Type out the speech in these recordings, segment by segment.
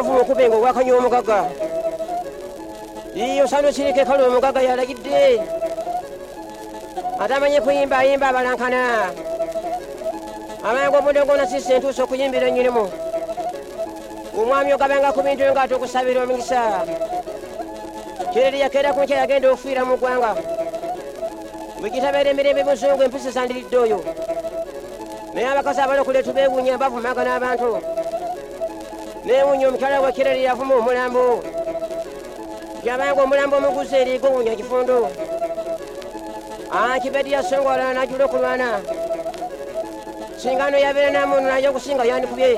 Manvu okubenga wakanya omugaga. Iyo sano sirike kalo omugaga yalagidde. Atamanye kuyimba yimba abalankana. Amangu omudongo na sisi entuuso okuyimbira nnyinimu. Omwami ogabanga ku bintu nga tokusabira omugisa. Kireri yakeera ku nkya yagenda okufiira mu ggwanga. Bwe gitabeera emirembe muzungu empisi zandiridde oyo. Naye abakazi abalokole tubeewuunya bavumaga n'abantu. Neewuunya omukyala wa Kireri yavuma omulambo. Gyabanga omulambo omuguzi eriigo wuunya gifundo. Kibedi yasongola n'ajula okulwana. Singano yabeera n'amuntu naye okusinga yandikubye.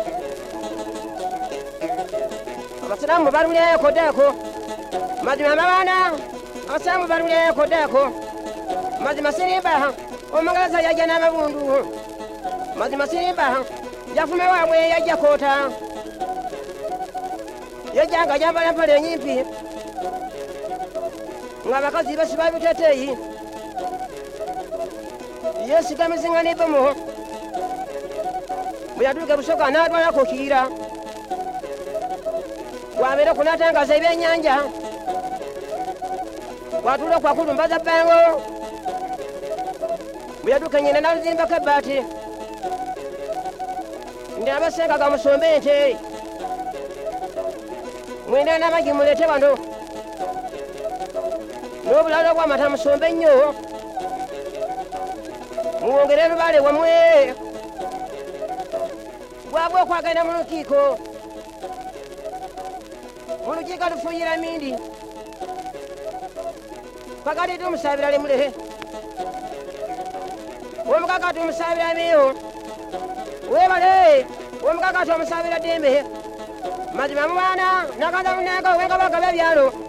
Abasiraamu balulyayo ddaako. Mazima abaana abasiraamu balulyayo ddaako. Mazima sirimba omugalaza yajja n'amabundu. Mazima sirimba yafuma waabwe yajja koota. Yajja nga yambala empale ennyimpi. Ng'abakazi basiba biteeteeyi. Yeesigamizinga n'ebbomu. Bwe yatuuka busoga n'atwalako Kiira. Bw'abeera kunaatangaza ebyennyanja. Bw'atuula kwakulumbaza bbango. Bwe yatuuka nnyina n'aluzimbako ebbaati. Ndi abasenga gamusombe ente. Mwenda n'amagi muleete wano. N'obulalo bw'amata musombe nnyo. Muwongere lubaale wamwe. Bwabwe okwagenda mu lukiiko. Mu lukiiko lufuuyira mindi. Pakati tumusabira limulehe. Omugaga tumusabira miyo. Webale. Omugaga tumusabira dembe. Mazima mwana nakaza munenga wenga bagabe byalo.